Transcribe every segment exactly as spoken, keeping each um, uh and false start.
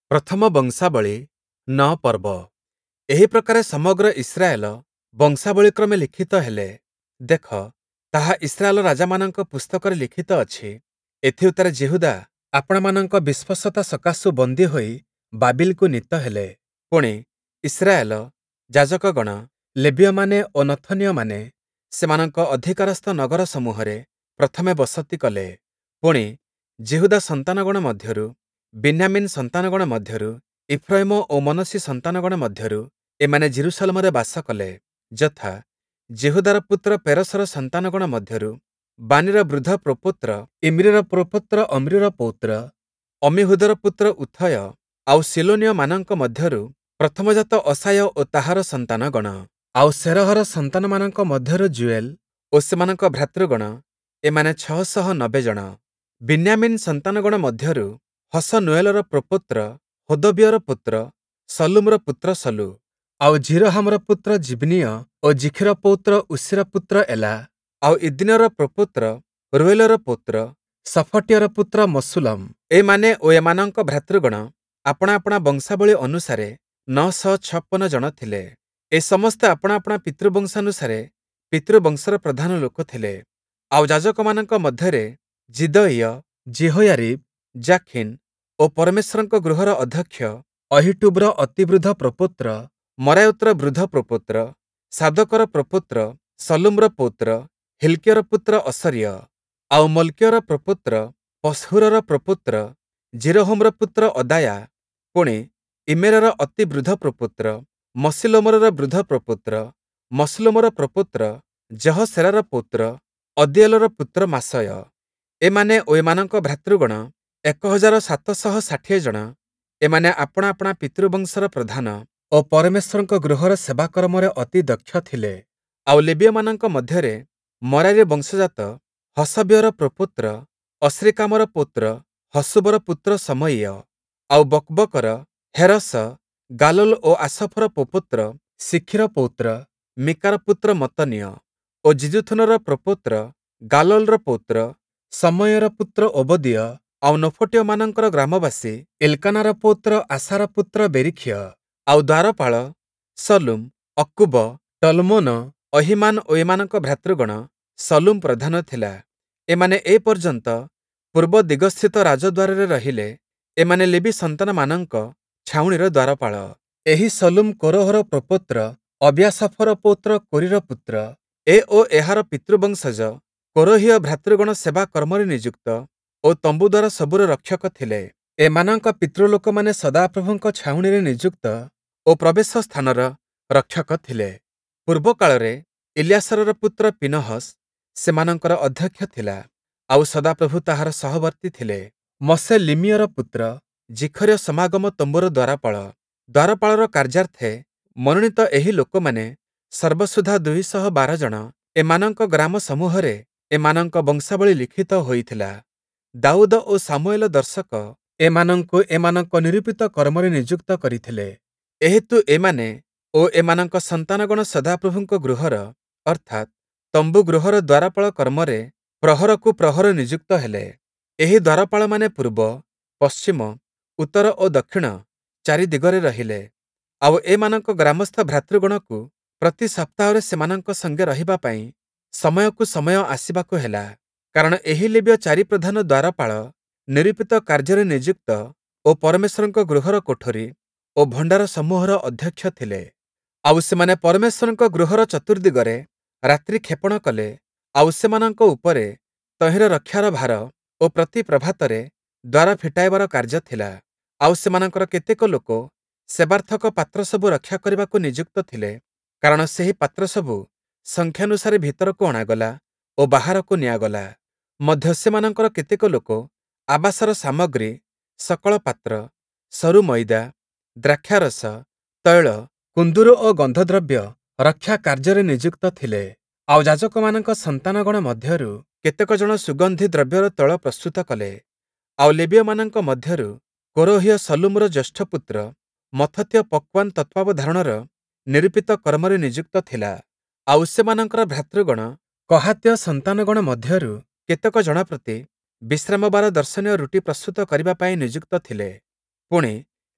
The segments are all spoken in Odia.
ପ୍ରଥମ ବଂଶାବଳୀ ନଅ ପର୍ବ। ଏହି ପ୍ରକାରେ ସମଗ୍ର ଇସ୍ରାଏଲ ବଂଶାବଳୀକ୍ରମେ ଲିଖିତ ହେଲେ। ଦେଖ, ତାହା ଇସ୍ରାଏଲ ରାଜାମାନଙ୍କ ପୁସ୍ତକରେ ଲିଖିତ ଅଛି। ଏଥିଉତ୍ତରେ ଯିହୁଦା ଆପଣମାନଙ୍କ ବିଶ୍ୱସ୍ତତା ସକାଶୁ ବନ୍ଦୀ ହୋଇ ବାବିଲକୁ ନୀତ ହେଲେ। ପୁଣି ଇସ୍ରାଏଲ ଯାଜକଗଣ, ଲେବୀୟମାନେ ଓ ନଥନୀୟମାନେ ସେମାନଙ୍କ ଅଧିକାରସ୍ଥ ନଗର ସମୂହରେ ପ୍ରଥମେ ବସତି କଲେ। ପୁଣି ଯିହୁଦା ସନ୍ତାନଗଣ ମଧ୍ୟରୁ, ବିନ୍ୟାମିନ୍ ସନ୍ତାନଗଣ ମଧ୍ୟରୁ, ଇଫ୍ରାଇମ ଓ ମନୋଷୀ ସନ୍ତାନଗଣ ମଧ୍ୟରୁ ଏମାନେ ଜିରୁସାଲେମରେ ବାସ କଲେ। ଯଥା: ଯିହୁଦାର ପୁତ୍ର ପେରସର ସନ୍ତାନଗଣ ମଧ୍ୟରୁ ବାନିର ବୃଦ୍ଧ ପ୍ରପୋତ୍ର, ଇମ୍ରିର ପ୍ରପୋତ୍ର ଅମ୍ରିର ପୌତ୍ର, ଅମିହୁଦର ପୁତ୍ର ଉଥୟ, ଆଉ ସିଲୋନିୟମାନଙ୍କ ମଧ୍ୟରୁ ପ୍ରଥମଜାତ ଅସାୟ ଓ ତାହାର ସନ୍ତାନଗଣ, ଆଉ ସେରହର ସନ୍ତାନମାନଙ୍କ ମଧ୍ୟରୁ ଜୁଏଲ ଓ ସେମାନଙ୍କ ଭ୍ରାତୃଗଣ, ଏମାନେ ଛଅ ଶହ ନବେ ଜଣ। ବିନ୍ୟାମିନ୍ ସନ୍ତାନଗଣ ମଧ୍ୟରୁ ହସନୁଏଲର ପ୍ରପୋତ୍ର, ହୋଦବ୍ୟର ପୁତ୍ର, ସଲୁମର ପୁତ୍ର ସଲୁ, ଆଉ ଜିରହାମର ପୁତ୍ର ଜିବ୍ନିୟ ଓ ଜିଖିର ପୌତ୍ର ଉସିର ପୁତ୍ର ଏଲା, ଆଉ ଇଦ୍ନିର ପ୍ରପୋତ୍ର, ରୋଏଲର ପୌତ୍ର, ସଫଟ୍ୟର ପୁତ୍ର ମଶୁଲମ। ଏମାନେ ଓ ଏମାନଙ୍କ ଭ୍ରାତୃଗଣ ଆପଣା ଆପଣା ବଂଶାବଳୀ ଅନୁସାରେ ନଅ ଶହ ଛପନ ଜଣ ଥିଲେ। ଏ ସମସ୍ତେ ଆପଣା ଆପଣା ପିତୃବଂଶାନୁସାରେ ପିତୃବଂଶର ପ୍ରଧାନ ଲୋକ ଥିଲେ। ଆଉ ଯାଜକମାନଙ୍କ ମଧ୍ୟରେ ଜିଦଇୟ, ଜିହୋୟାରିବ୍, ଜାଖିନ୍ ଓ ପରମେଶ୍ୱରଙ୍କ ଗୃହର ଅଧ୍ୟକ୍ଷ ଅହିଟୁବ୍‌ର ଅତି ବୃଦ୍ଧ ପ୍ରପୋତ୍ର, ମରାୟୋତର ବୃଦ୍ଧ ପ୍ରପୋତ୍ର, ସାଦୋକର ପ୍ରପୋତ୍ର, ସଲୁମର ପୌତ୍ର, ହିଲ୍କିୟର ପୁତ୍ର ଅସର୍ୟ, ଆଉ ମଲ୍କିୟର ପ୍ରପୋତ୍ର, ପଶ୍ହୁରର ପ୍ରପୋତ୍ର, ଜିରୋହମ୍‌ର ପୁତ୍ର ଅଦାୟା। ପୁଣି ଇମେରର ଅତି ବୃଦ୍ଧ ପ୍ରପୋତ୍ର, ମଶିଲୋମର ବୃଦ୍ଧ ପ୍ରପୋତ୍ର, ମଶଲୁମର ପ୍ରପୋତ୍ର, ଜହସେରାର ପୌତ୍ର, ଅଦିଏଲର ପୁତ୍ର ମାସୟ। ଏମାନେ ଓ ଏମାନଙ୍କ ଭ୍ରାତୃଗଣ ଏକ ହଜାର ସାତ ଶହ ଷାଠିଏ ଜଣ। ଏମାନେ ଆପଣା ଆପଣା ପିତୃବଂଶର ପ୍ରଧାନ ଓ ପରମେଶ୍ୱରଙ୍କ ଗୃହର ସେବାକର୍ମରେ ଅତି ଦକ୍ଷ ଥିଲେ। ଆଉ ଲେବୀୟମାନଙ୍କ ମଧ୍ୟରେ ମରାରୀ ବଂଶଜାତ ହସବ୍ୟର ପ୍ରପୋତ୍ର, ଅସ୍ରିକାମର ପୌତ୍ର, ହସୁବର ପୁତ୍ର ସମଇୟ, ଆଉ ବକ୍‌ବକର, ହେରସ, ଗାଲୋଲ ଓ ଆସଫର ପ୍ରପୋତ୍ର, ଶିଖିର ପୌତ୍ର, ମିକାର ପୁତ୍ର ମତନୀୟ, ଓ ଜିଦୁଥୁନର ପ୍ରପୋତ୍ର, ଗାଲୋଲର ପୌତ୍ର, ସମଇୟର ପୁତ୍ର ଓବଦୀୟ, ଆଉ ନଫଟୀୟମାନଙ୍କର ଗ୍ରାମବାସୀ, ଏଲ୍କାନାର ପୌତ୍ର ଆସାର ପୁତ୍ର ବେରିଖ୍ୟ, ଆଉ ଦ୍ୱାରପାଳ, ସଲୁମ, ଅକ୍କୁବ, ଟଲମୋନ, ଅହିମାନ ଓ ଏମାନଙ୍କ ଭ୍ରାତୃଗଣ। ସଲୁମ ପ୍ରଧାନ ଥିଲା। ଏମାନେ ଏ ପର୍ଯ୍ୟନ୍ତ ପୂର୍ବ ଦିଗସ୍ଥିତ ରାଜଦ୍ୱାରରେ ରହିଲେ। ଏମାନେ ଲେବୀ ସନ୍ତାନମାନଙ୍କ ଛାଉଣୀର ଦ୍ୱାରପାଳ। ଏହି ସଲୁମ କୋରହର ପ୍ରପୋତ୍ର, ଅବ୍ୟାସାଫର ପୌତ୍ର କୋରିର ପୁତ୍ର। ଏ ଓ ଏହାର ପିତୃବଂଶଜ କୋରହୀୟ ଭ୍ରାତୃଗଣ ସେବା କର୍ମରେ ନିଯୁକ୍ତ ଓ ତମ୍ବୁଦ୍ୱାର ସବୁର ରକ୍ଷକ ଥିଲେ। ଏମାନଙ୍କ ପିତୃଲୋକମାନେ ସଦାପ୍ରଭୁଙ୍କ ଛାଉଣୀରେ ନିଯୁକ୍ତ ଓ ପ୍ରବେଶ ସ୍ଥାନର ରକ୍ଷକ ଥିଲେ। ପୂର୍ବକାଳରେ ଇଲ୍ୟାସରର ପୁତ୍ର ପିନହସ ସେମାନଙ୍କର ଅଧ୍ୟକ୍ଷ ଥିଲା, ଆଉ ସଦାପ୍ରଭୁ ତାହାର ସହବର୍ତ୍ତୀ ଥିଲେ। ମଶେ ଲିମିୟର ପୁତ୍ର, ଜିଖର୍ୟ ସମାଗମ ତମ୍ବୁର ଦ୍ୱାରପାଳ। ଦ୍ୱାରପାଳର କାର୍ଯ୍ୟାର୍ଥେ ମନୋନୀତ ଏହି ଲୋକମାନେ ସର୍ବସୁଦ୍ଧା ଦୁଇ ଶହ ବାର ଜଣ। ଏମାନଙ୍କ ଗ୍ରାମ ସମୂହରେ ଏମାନଙ୍କ ବଂଶାବଳୀ ଲିଖିତ ହୋଇଥିଲା। ଦାଉଦ ଓ ସାମୁଏଲ ଦର୍ଶକ ଏମାନଙ୍କୁ ଏମାନଙ୍କ ନିରୂପିତ କର୍ମରେ ନିଯୁକ୍ତ କରିଥିଲେ। ଏହେତୁ ଏମାନେ ଓ ଏମାନଙ୍କ ସନ୍ତାନଗଣ ସଦାପ୍ରଭୁଙ୍କ ଗୃହର ଅର୍ଥାତ୍ ତମ୍ବୁ ଗୃହର ଦ୍ୱାରପାଳ କର୍ମରେ ପ୍ରହରକୁ ପ୍ରହର ନିଯୁକ୍ତ ହେଲେ। ଏହି ଦ୍ୱାରପାଳମାନେ ପୂର୍ବ, ପଶ୍ଚିମ, ଉତ୍ତର ଓ ଦକ୍ଷିଣ ଚାରି ଦିଗରେ ରହିଲେ। ଆଉ ଏମାନଙ୍କ ଗ୍ରାମସ୍ଥ ଭ୍ରାତୃଗଣକୁ ପ୍ରତି ସପ୍ତାହରେ ସେମାନଙ୍କ ସଙ୍ଗେ ରହିବା ପାଇଁ ସମୟକୁ ସମୟ ଆସିବାକୁ ହେଲା। କାରଣ ଏହି ଲେବୀୟ ଚାରି ପ୍ରଧାନ ଦ୍ୱାରପାଳ ନିରୂପିତ କାର୍ଯ୍ୟରେ ନିଯୁକ୍ତ ଓ ପରମେଶ୍ୱରଙ୍କ ଗୃହର କୋଠରୀ ଓ ଭଣ୍ଡାର ସମୂହର ଅଧ୍ୟକ୍ଷ ଥିଲେ। ଆଉ ସେମାନେ ପରମେଶ୍ୱରଙ୍କ ଗୃହର ଚତୁର୍ଦ୍ଦିଗରେ ରାତ୍ରି କ୍ଷେପଣ କଲେ। ଆଉ ସେମାନଙ୍କ ଉପରେ ତହିଁର ରକ୍ଷାର ଭାର ଓ ପ୍ରତି ପ୍ରଭାତରେ ଦ୍ୱାର ଫିଟାଇବାର କାର୍ଯ୍ୟ ଥିଲା। ଆଉ ସେମାନଙ୍କର କେତେକ ଲୋକ ସେବାର୍ଥକ ପାତ୍ର ସବୁ ରକ୍ଷା କରିବାକୁ ନିଯୁକ୍ତ ଥିଲେ, କାରଣ ସେହି ପାତ୍ର ସବୁ ସଂଖ୍ୟାନୁସାରେ ଭିତରକୁ ଅଣାଗଲା ଓ ବାହାରକୁ ନିଆଗଲା। ମଧ୍ୟ ସେମାନଙ୍କର କେତେକ ଲୋକ ଆବାସର ସାମଗ୍ରୀ, ସକଳ ପାତ୍ର, ସରୁ ମଇଦା, ଦ୍ରାକ୍ଷାରସ, ତୈଳ, କୁନ୍ଦୁରୁ ଓ ଗନ୍ଧଦ୍ରବ୍ୟ ରକ୍ଷା କାର୍ଯ୍ୟରେ ନିଯୁକ୍ତ ଥିଲେ। ଆଉ ଯାଜକମାନଙ୍କ ସନ୍ତାନଗଣ ମଧ୍ୟରୁ କେତେକ ଜଣ ସୁଗନ୍ଧି ଦ୍ରବ୍ୟର ତୈଳ ପ୍ରସ୍ତୁତ କଲେ। ଆଉ ଲେବୀୟମାନଙ୍କ ମଧ୍ୟରୁ କୋରହୀୟ ସଲୁମର ଜ୍ୟେଷ୍ଠ ପୁତ୍ର ମଥତ୍ୟ ପକ୍ୱାନ ତତ୍ତ୍ୱାବଧାରଣର ନିରୂପିତ କର୍ମରେ ନିଯୁକ୍ତ ଥିଲା। ଆଉ ସେମାନଙ୍କର ଭ୍ରାତୃଗଣ କହାତ୍ୟ ସନ୍ତାନଗଣ ମଧ୍ୟରୁ କେତେକ ଜଣ ପ୍ରତି ବିଶ୍ରାମବାର ଦର୍ଶନୀୟ ରୁଟି ପ୍ରସ୍ତୁତ କରିବା ପାଇଁ ନିଯୁକ୍ତ ଥିଲେ। ପୁଣି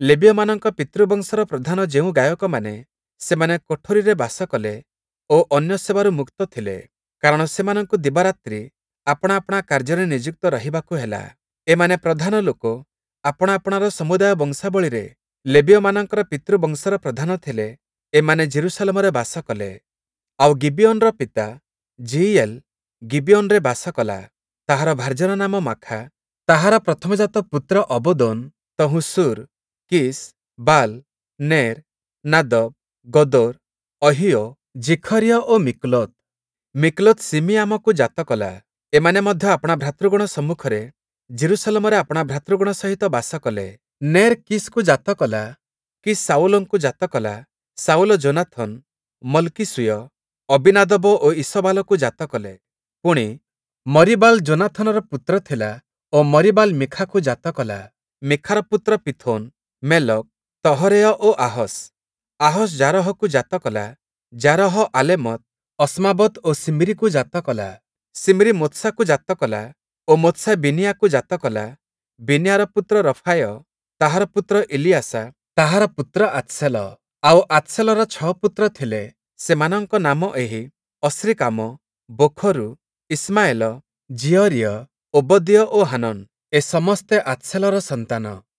ଲେବୀୟମାନଙ୍କ ପିତୃବଂଶର ପ୍ରଧାନ ଯେଉଁ ଗାୟକମାନେ ସେମାନେ କୋଠରୀରେ ବାସ କଲେ ଓ ଅନ୍ୟ ସେବାରୁ ମୁକ୍ତ ଥିଲେ, କାରଣ ସେମାନଙ୍କୁ ଦିବାରାତ୍ରି ଆପଣା ଆପଣା କାର୍ଯ୍ୟରେ ନିଯୁକ୍ତ ରହିବାକୁ ହେଲା। ଏମାନେ ପ୍ରଧାନ ଲୋକ ଆପଣା ଆପଣାର ସମୁଦାୟ ବଂଶାବଳୀରେ ଲେବୀୟମାନଙ୍କର ପିତୃବଂଶର ପ୍ରଧାନ ଥିଲେ। ଏମାନେ ଜେରୁସାଲେମରେ ବାସ କଲେ। ଆଉ ଗିବିଅନର ପିତା ଜିଇଏଲ ଗିବିଅନରେ ବାସ କଲା। ତାହାର ଭାର୍ଯ୍ୟାର ନାମ ମାଖା। ତାହାର ପ୍ରଥମଜାତ ପୁତ୍ର ଅବଦୋନ, ତହୁଁ ସୁର, କିସ, ବାଲ, ନେର, ନାଦବ, ଗଦୋର, ଅହିଓ, ଜିଖରିୟ ଓ ମିକ୍ଲୋଥ। ମିକ୍ଲୋଥ ସିମିଆମକୁ ଜାତ କଲା। ଏମାନେ ମଧ୍ୟ ଆପଣା ଭ୍ରାତୃଗଣ ସମ୍ମୁଖରେ ଜେରୁସାଲେମରେ ଆପଣା ଭ୍ରାତୃଗଣ ସହିତ ବାସ କଲେ। ନେର କିସକୁ ଜାତ କଲା। କିସ ସାଉଲଙ୍କୁ ଜାତ କଲା। ସାଉଲ ଯୋନାଥନ, ମଲକି-ଶୂୟ, ଅବିନାଦବ ଓ ଇଶବାଲକୁ ଜାତ କଲେ। ପୁଣି ମରିବାଲ ଯୋନାଥନର ପୁତ୍ର ଥିଲା ଓ ମରିବାଲ ମିଖାକୁ ଜାତ କଲା। ମିଖାର ପୁତ୍ର ପିଥୋନ, ମେଲକ, ତହରେୟ ଓ ଆହସ। ଆହସ ଜାରହକୁ ଜାତ କଲା। ଜାରହ ଆଲେମତ, ଅସ୍ମାବତ ଓ ସିମ୍ରିକୁ ଜାତ କଲା। ସିମ୍ରି ମୋତ୍ସାକୁ ଜାତ କଲା ଓ ମୋତ୍ସା ବିନିୟାକୁ ଜାତ କଲା। ବିନିୟାର ପୁତ୍ର ରଫାୟ, ତାହାର ପୁତ୍ର ଇଲିଆଶା, ତାହାର ପୁତ୍ର ଆତ୍ସେଲ। ଆଉ ଆତ୍ସେଲର ଛଅ ପୁତ୍ର ଥିଲେ। ସେମାନଙ୍କ ନାମ ଏହି: ଅସ୍ରିକାମ, ବୋଖରୁ, ଇସ୍ମାଏଲ, ଜିୟରିୟ, ଓବଦ୍ୟ ଓ ହାନନ। ଏ ସମସ୍ତେ ଆତ୍ସେଲର ସନ୍ତାନ।